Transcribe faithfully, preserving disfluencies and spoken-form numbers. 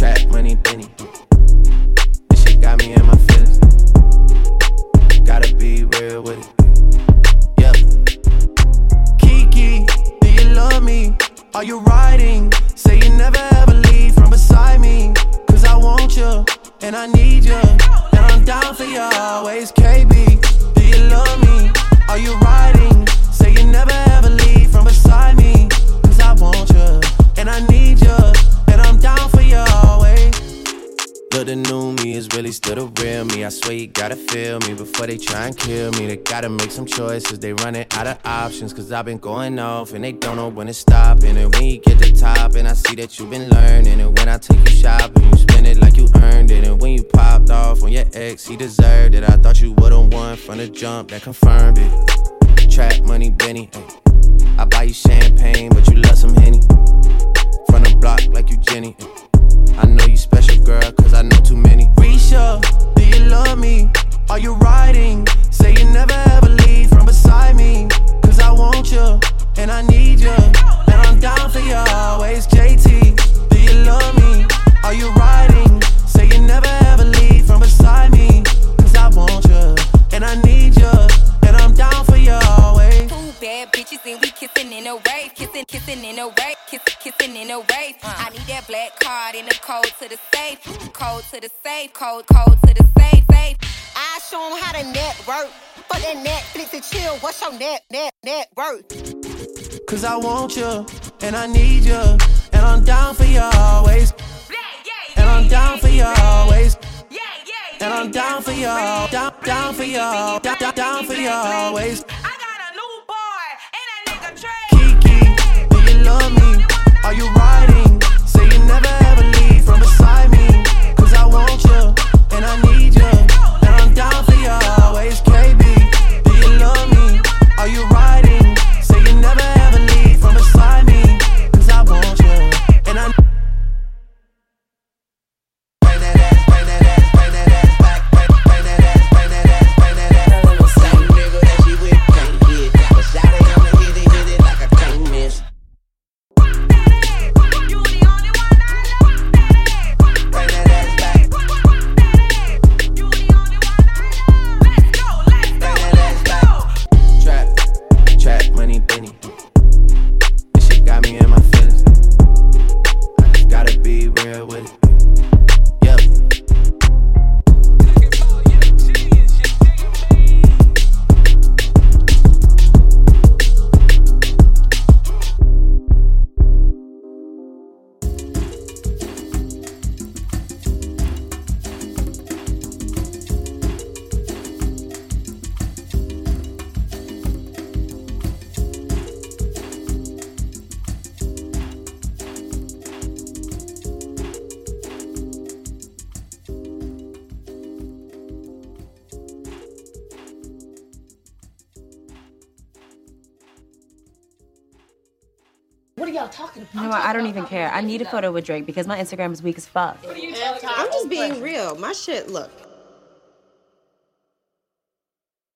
Trap money, Benny. This shit got me in my feelings. Gotta be real with it. Yeah. Kiki, do you love me? Are you riding? Say you never ever leave from beside me. Cause I want you, and I need you, and I'm down for you always. K B, do you love me? Are you riding? Say you never ever leave from beside me. Cause I want you, and I need you, and I'm down for you always. Look, the new me is really still the real me. I swear you gotta feel me before they try and kill me. They gotta make some choices, they running out of options. Cause I've been going off and they don't know when to stop. And when you get to the top and I see that you've been learning. And when I take you shopping, you spend it like you earned it. And when you popped off on your ex, he deserved it. I thought you would've won from the jump, that confirmed it. Trap money, Benny, ay. I buy you champagne, but you love some Henny. From the block like you Jenny, ay. I know you special, girl, cause I know too many. Risha, do you love me? Are you riding? Say you never ever leave from beside me. Cause I want you, and I need you, and I'm down for you always. J T, do you love me? Are you riding? Say you never ever leave from beside me. Cause I want you, and I need you, and I'm down for you always. Two bad bitches and we kissing in a wave. Kissing, kissing in a wave. Kissing, kissing in a wave. Uh. I need that black card in the code to the safe. Code to the safe. Code, code to the safe. Safe. I show them how to network. For that Netflix and chill. What's your net, net, net worth? Cause I want you, and I need you, and I'm down for you always. And I'm down for you always. And I'm down for you, down, down for you, down, down, down for you always. I got a new boy, and that nigga Trey. Kiki, do you love me? Are you riding? Say you never ever leave from beside me. Cause I want you, and I need you, and I'm down for you always. K B, do you love me? Are you riding? Say you never ever leave from beside me. Cause I want you, and I What are y'all talking about? You know what? I don't even care. I need a photo with Drake because my Instagram is weak as fuck. I'm just being real. My shit, look,